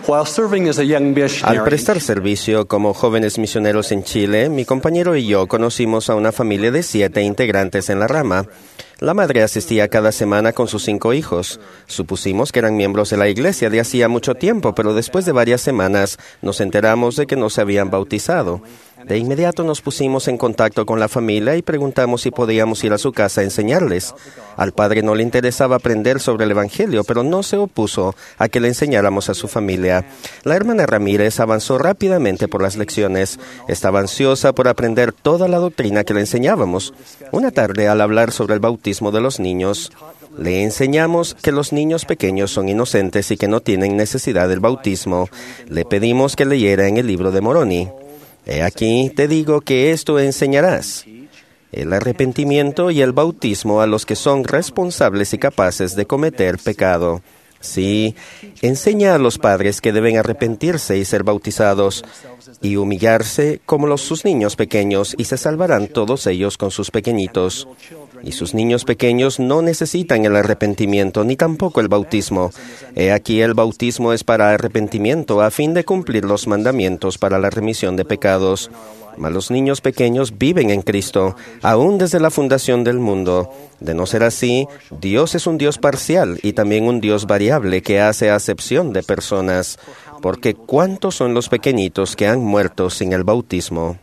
While serving as a young Al missionary, prestar servicio como jóvenes misioneros en Chile, mi compañero y yo conocimos a una familia de 7 integrantes en la rama. La madre asistía cada semana con sus 5 hijos. Supusimos que eran miembros de la iglesia de hacía mucho tiempo, pero después de varias semanas nos enteramos de que no se habían bautizado. De inmediato nos pusimos en contacto con la familia y preguntamos si podíamos ir a su casa a enseñarles. Al padre no le interesaba aprender sobre el Evangelio, pero no se opuso a que le enseñáramos a su familia. La hermana Ramírez avanzó rápidamente por las lecciones. Estaba ansiosa por aprender toda la doctrina que le enseñábamos. Una tarde, al hablar sobre el bautismo de los niños, le enseñamos que los niños pequeños son inocentes y que no tienen necesidad del bautismo. Le pedimos que leyera en el libro de Moroni. He aquí te digo que esto enseñarás: el arrepentimiento y el bautismo a los que son responsables y capaces de cometer pecado. Sí, enseña a los padres que deben arrepentirse y ser bautizados y humillarse como sus niños pequeños, y se salvarán todos ellos con sus pequeñitos. Y sus niños pequeños no necesitan el arrepentimiento ni tampoco el bautismo. He aquí el bautismo es para arrepentimiento a fin de cumplir los mandamientos para la remisión de pecados. Mas los niños pequeños viven en Cristo, aún desde la fundación del mundo. De no ser así, Dios es un Dios parcial y también un Dios variable que hace acepción de personas. Porque ¿cuántos son los pequeñitos que han muerto sin el bautismo?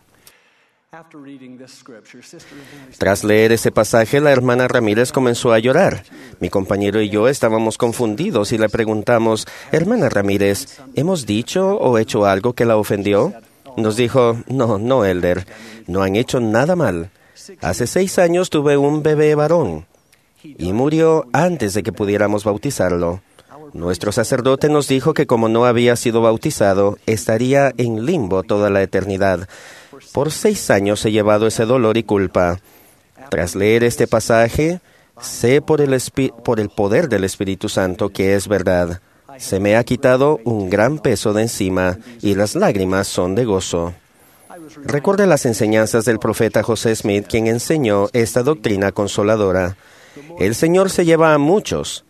Tras leer ese pasaje, la hermana Ramírez comenzó a llorar. Mi compañero y yo estábamos confundidos y le preguntamos: «Hermana Ramírez, ¿hemos dicho o hecho algo que la ofendió?» Nos dijo: No, Elder, no han hecho nada mal. Hace 6 años tuve un bebé varón y murió antes de que pudiéramos bautizarlo. Nuestro sacerdote nos dijo que como no había sido bautizado, estaría en limbo toda la eternidad. Por 6 años he llevado ese dolor y culpa. Tras leer este pasaje, sé por el poder del Espíritu Santo que es verdad. Se me ha quitado un gran peso de encima y las lágrimas son de gozo. Recuerde las enseñanzas del profeta José Smith, quien enseñó esta doctrina consoladora. El Señor se lleva a muchos.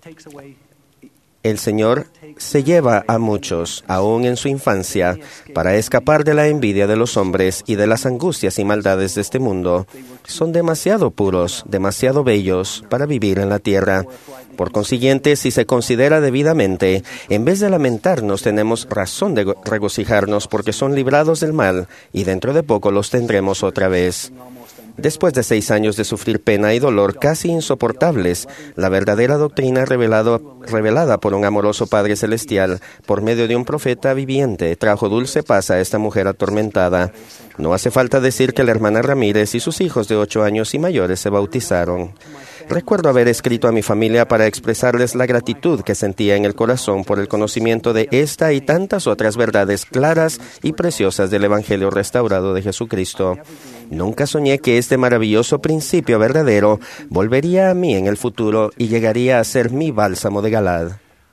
El Señor se lleva a muchos, aún en su infancia, para escapar de la envidia de los hombres y de las angustias y maldades de este mundo. Son demasiado puros, demasiado bellos para vivir en la tierra. Por consiguiente, si se considera debidamente, en vez de lamentarnos, tenemos razón de regocijarnos porque son librados del mal y dentro de poco los tendremos otra vez. Después de 6 años de sufrir pena y dolor casi insoportables, la verdadera doctrina revelada por un amoroso Padre Celestial, por medio de un profeta viviente, trajo dulce paz a esta mujer atormentada. No hace falta decir que la hermana Ramírez y sus hijos de 8 años y mayores se bautizaron. Recuerdo haber escrito a mi familia para expresarles la gratitud que sentía en el corazón por el conocimiento de esta y tantas otras verdades claras y preciosas del Evangelio restaurado de Jesucristo. Nunca soñé que este maravilloso principio verdadero volvería a mí en el futuro y llegaría a ser mi bálsamo de Galad.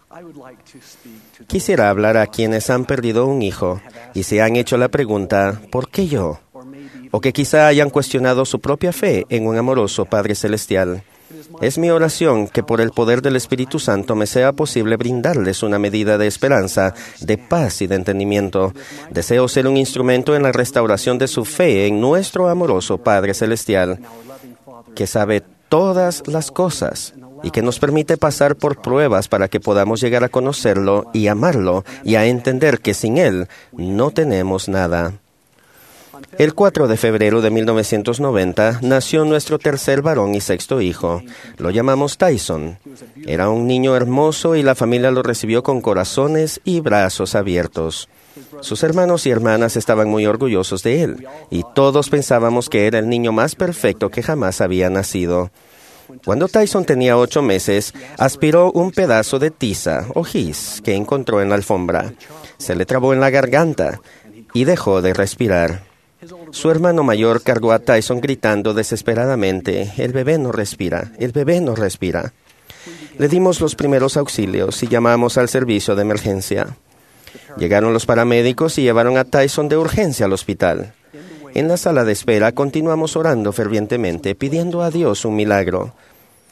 Quisiera hablar a quienes han perdido un hijo y se han hecho la pregunta: ¿por qué yo? O que quizá hayan cuestionado su propia fe en un amoroso Padre Celestial. Es mi oración que por el poder del Espíritu Santo me sea posible brindarles una medida de esperanza, de paz y de entendimiento. Deseo ser un instrumento en la restauración de su fe en nuestro amoroso Padre Celestial, que sabe todas las cosas y que nos permite pasar por pruebas para que podamos llegar a conocerlo y amarlo y a entender que sin Él no tenemos nada. El 4 de febrero de 1990 nació nuestro tercer varón y sexto hijo. Lo llamamos Tyson. Era un niño hermoso y la familia lo recibió con corazones y brazos abiertos. Sus hermanos y hermanas estaban muy orgullosos de él y todos pensábamos que era el niño más perfecto que jamás había nacido. Cuando Tyson tenía 8 meses, aspiró un pedazo de tiza o gis que encontró en la alfombra. Se le trabó en la garganta y dejó de respirar. Su hermano mayor cargó a Tyson gritando desesperadamente: «El bebé no respira, el bebé no respira». Le dimos los primeros auxilios y llamamos al servicio de emergencia. Llegaron los paramédicos y llevaron a Tyson de urgencia al hospital. En la sala de espera continuamos orando fervientemente, pidiendo a Dios un milagro.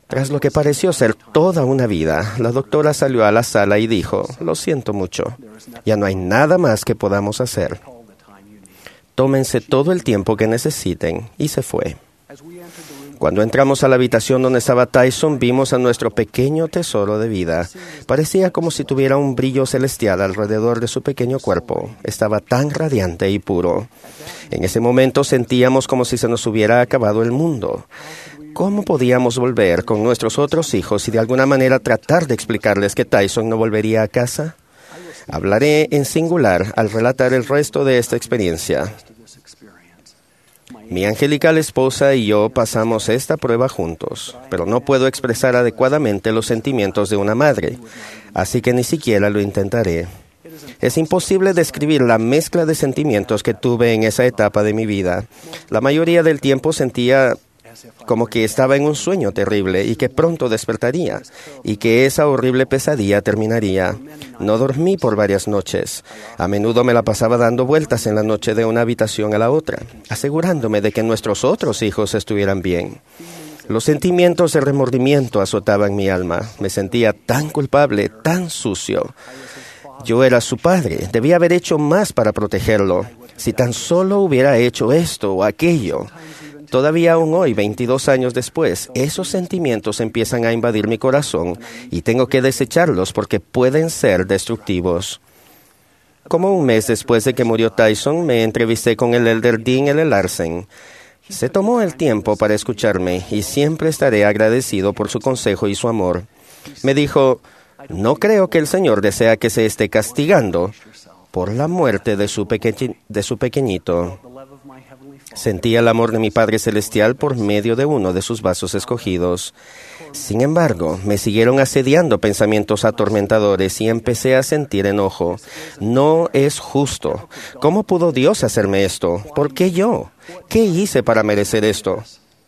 Tras lo que pareció ser toda una vida, la doctora salió a la sala y dijo, «Lo siento mucho, ya no hay nada más que podamos hacer. Tómense todo el tiempo que necesiten», y se fue. Cuando entramos a la habitación donde estaba Tyson, vimos a nuestro pequeño tesoro de vida. Parecía como si tuviera un brillo celestial alrededor de su pequeño cuerpo. Estaba tan radiante y puro. En ese momento sentíamos como si se nos hubiera acabado el mundo. ¿Cómo podíamos volver con nuestros otros hijos y de alguna manera tratar de explicarles que Tyson no volvería a casa? Hablaré en singular al relatar el resto de esta experiencia. Mi angelical esposa y yo pasamos esta prueba juntos, pero no puedo expresar adecuadamente los sentimientos de una madre, así que ni siquiera lo intentaré. Es imposible describir la mezcla de sentimientos que tuve en esa etapa de mi vida. La mayoría del tiempo sentía como que estaba en un sueño terrible y que pronto despertaría, y que esa horrible pesadilla terminaría. No dormí por varias noches. A menudo me la pasaba dando vueltas en la noche de una habitación a la otra, asegurándome de que nuestros otros hijos estuvieran bien. Los sentimientos de remordimiento azotaban mi alma. Me sentía tan culpable, tan sucio. Yo era su padre, debía haber hecho más para protegerlo. Si tan solo hubiera hecho esto o aquello. Todavía aún hoy, 22 años después, esos sentimientos empiezan a invadir mi corazón y tengo que desecharlos porque pueden ser destructivos. Como un mes después de que murió Tyson, me entrevisté con el elder Dean L. Larsen. Se tomó el tiempo para escucharme y siempre estaré agradecido por su consejo y su amor. Me dijo, «No creo que el Señor desea que se esté castigando por la muerte de su pequeñito». Sentí el amor de mi Padre Celestial por medio de uno de sus vasos escogidos. Sin embargo, me siguieron asediando pensamientos atormentadores y empecé a sentir enojo. No es justo. ¿Cómo pudo Dios hacerme esto? ¿Por qué yo? ¿Qué hice para merecer esto?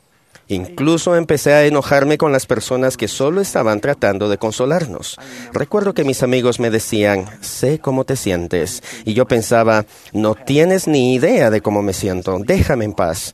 Incluso empecé a enojarme con las personas que solo estaban tratando de consolarnos. Recuerdo que mis amigos me decían, «Sé cómo te sientes». Y yo pensaba, «No tienes ni idea de cómo me siento. Déjame en paz».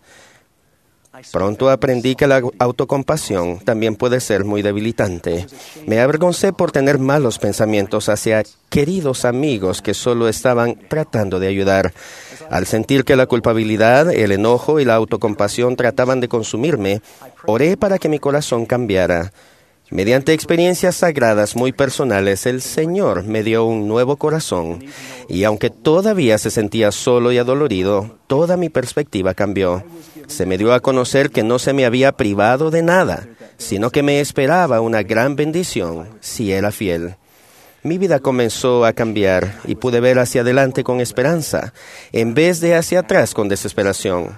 Pronto aprendí que la autocompasión también puede ser muy debilitante. Me avergoncé por tener malos pensamientos hacia queridos amigos que solo estaban tratando de ayudar. Al sentir que la culpabilidad, el enojo y la autocompasión trataban de consumirme, oré para que mi corazón cambiara. Mediante experiencias sagradas muy personales, el Señor me dio un nuevo corazón, y aunque todavía se sentía solo y adolorido, toda mi perspectiva cambió. Se me dio a conocer que no se me había privado de nada, sino que me esperaba una gran bendición si era fiel. Mi vida comenzó a cambiar y pude ver hacia adelante con esperanza, en vez de hacia atrás con desesperación.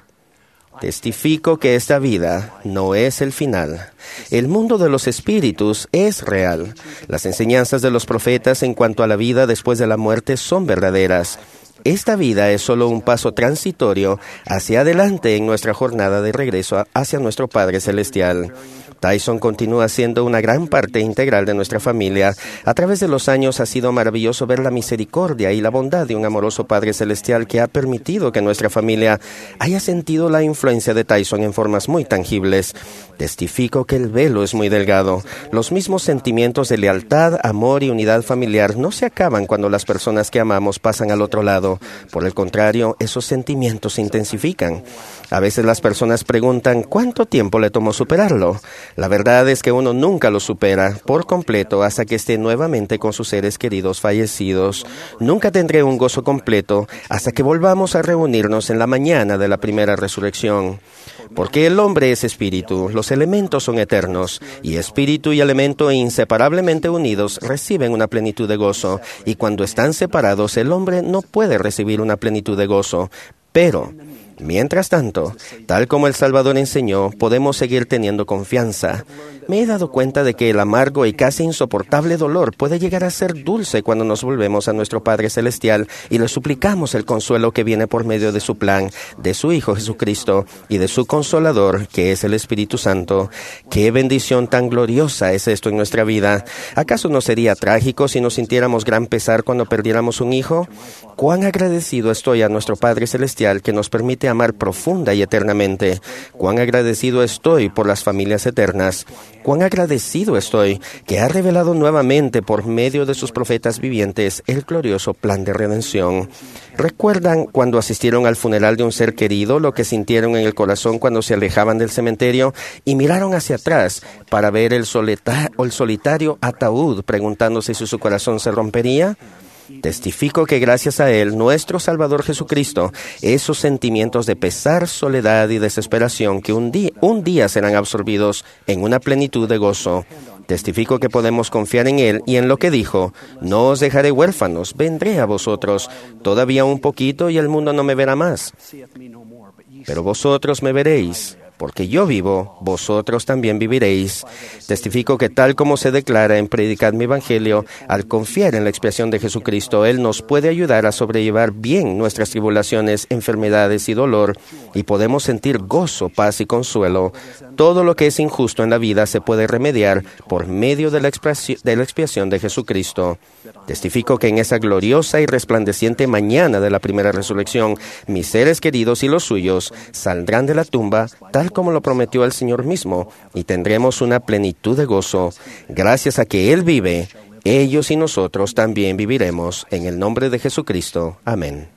Testifico que esta vida no es el final. El mundo de los espíritus es real. Las enseñanzas de los profetas en cuanto a la vida después de la muerte son verdaderas. Esta vida es solo un paso transitorio hacia adelante en nuestra jornada de regreso hacia nuestro Padre Celestial. Tyson continúa siendo una gran parte integral de nuestra familia. A través de los años ha sido maravilloso ver la misericordia y la bondad de un amoroso Padre Celestial que ha permitido que nuestra familia haya sentido la influencia de Tyson en formas muy tangibles. Testifico que el velo es muy delgado. Los mismos sentimientos de lealtad, amor y unidad familiar no se acaban cuando las personas que amamos pasan al otro lado. Por el contrario, esos sentimientos se intensifican. A veces las personas preguntan, ¿cuánto tiempo le tomó superarlo? La verdad es que uno nunca lo supera por completo hasta que esté nuevamente con sus seres queridos fallecidos. Nunca tendré un gozo completo hasta que volvamos a reunirnos en la mañana de la primera resurrección. Porque el hombre es espíritu, los elementos son eternos, y espíritu y elemento inseparablemente unidos reciben una plenitud de gozo, y cuando están separados el hombre no puede recibir una plenitud de gozo. Pero mientras tanto, tal como el Salvador enseñó, podemos seguir teniendo confianza. Me he dado cuenta de que el amargo y casi insoportable dolor puede llegar a ser dulce cuando nos volvemos a nuestro Padre Celestial y le suplicamos el consuelo que viene por medio de su plan, de su Hijo Jesucristo y de su Consolador, que es el Espíritu Santo. ¡Qué bendición tan gloriosa es esto en nuestra vida! ¿Acaso no sería trágico si nos sintiéramos gran pesar cuando perdiéramos un hijo? ¡Cuán agradecido estoy a nuestro Padre Celestial que nos permite permite amar profunda y eternamente. Cuán agradecido estoy por las familias eternas. Cuán agradecido estoy que ha revelado nuevamente por medio de sus profetas vivientes el glorioso plan de redención. ¿Recuerdan cuando asistieron al funeral de un ser querido, lo que sintieron en el corazón cuando se alejaban del cementerio y miraron hacia atrás para ver el solitario ataúd, preguntándose si su corazón se rompería? Testifico que gracias a Él, nuestro Salvador Jesucristo, esos sentimientos de pesar, soledad y desesperación que un día serán absorbidos en una plenitud de gozo. Testifico que podemos confiar en Él y en lo que dijo: no os dejaré huérfanos, vendré a vosotros. Todavía un poquito y el mundo no me verá más, pero vosotros me veréis. Porque yo vivo, vosotros también viviréis. Testifico que tal como se declara en Predicad mi Evangelio, al confiar en la expiación de Jesucristo, Él nos puede ayudar a sobrellevar bien nuestras tribulaciones, enfermedades y dolor, y podemos sentir gozo, paz y consuelo. Todo lo que es injusto en la vida se puede remediar por medio de la expiación de Jesucristo. Testifico que en esa gloriosa y resplandeciente mañana de la primera resurrección, mis seres queridos y los suyos saldrán de la tumba, tal como lo prometió el Señor mismo, y tendremos una plenitud de gozo. Gracias a que Él vive, ellos y nosotros también viviremos. En el nombre de Jesucristo. Amén.